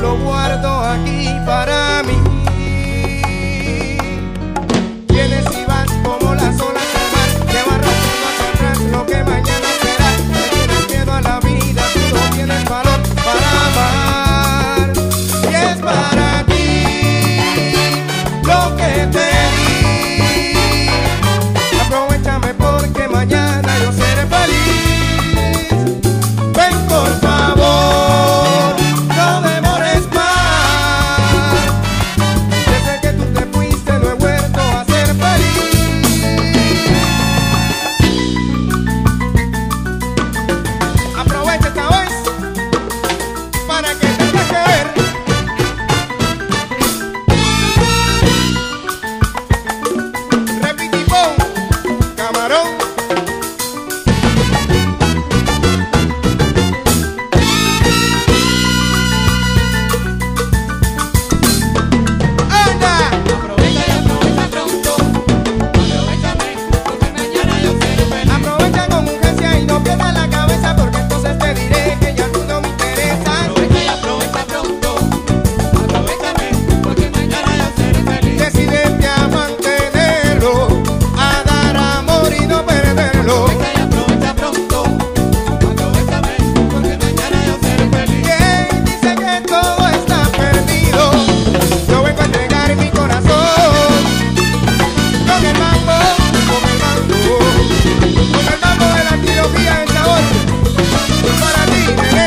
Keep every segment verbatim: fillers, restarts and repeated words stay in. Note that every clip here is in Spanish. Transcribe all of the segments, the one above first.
lo guardo aquí para mí. Vienes y vas como las olas del mar, que va arrastrando hacia atrás lo que mañana será. No tienes miedo a la vida, tú no tienes valor para amar. Y es para ti lo que te di. Aprovechame porque mañana yo seré feliz. Ven por favor, no demores más. Desde que tú te fuiste no he vuelto a ser feliz. Aprovecha esta vez para que tengas que ver. Repitipón, camarón. Aprovecha con urgencia y no pierdas la cabeza, porque entonces te diré que ya tú no me interesas. Aprovecha y aprovecha pronto. Aprovechame, porque mañana yo seré feliz. Decídete a mantenerlo, a dar amor y no perderlo. Aprovecha y aprovecha pronto. Aprovechame, porque mañana yo seré feliz. Quien dice que todo está perdido, yo vengo a entregar mi corazón. Con el mambo, con el mambo, con el mambo de la trilogía del sabor. Para ti, nene.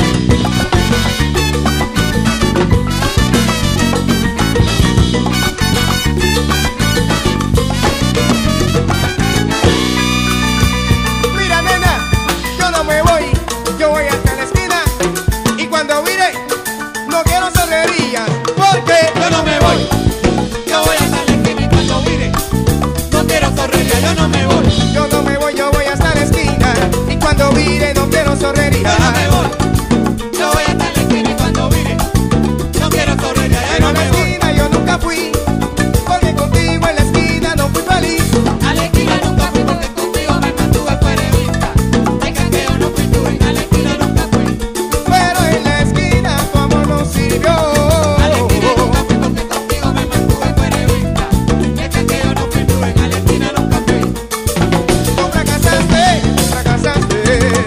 Mira, nena, yo no me voy, yo voy hasta la esquina. Y cuando vire, no quiero sonreír, porque Yo no me voy. Yo voy hasta la esquina y cuando vire, no quiero sonreír, yo no me voy. yo no me voy, yo voy hasta la esquina. Y cuando vire, no quiero sonreír. Yo no me voy. Yo voy hasta la esquina y cuando vire, no quiero sonreír, yo Pero no a la me voy. esquina yo nunca fui, porque contigo en la esquina no fui feliz. A la esquina nunca fui porque contigo me mantuve fuera de vista. De canqueo no fui tú, en a la esquina nunca fui. Pero en la esquina tu amor no sirvió. A la esquina nunca fui porque contigo me mantuve fuera de vista. De canqueo no fui tú, en a la esquina nunca fui. Tú fracasaste, fracasaste.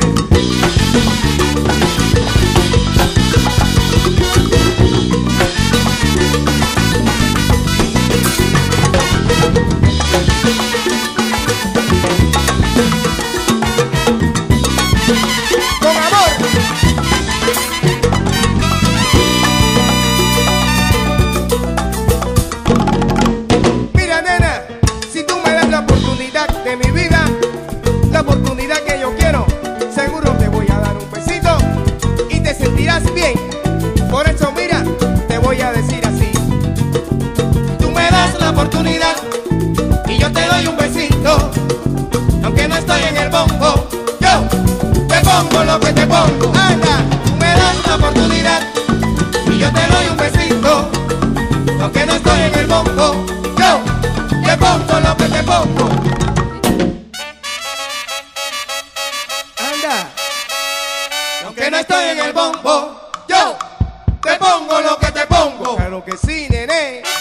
Con amor. Mira, nena, si tú me das la oportunidad de mi vida, la oportunidad que yo quiero, seguro te voy a dar un besito y te sentirás bien. Por eso, mira, te voy a decir así. Tú me das la oportunidad y yo te doy un besito, aunque no estoy en el bombo, yo te pongo lo que te pongo. Anda, tú me das la oportunidad y yo te doy un besito, aunque no estoy en el bombo, yo te pongo lo que te pongo. Anda, aunque no estoy en el bombo, yo te pongo lo que te pongo. Claro que sí, nene.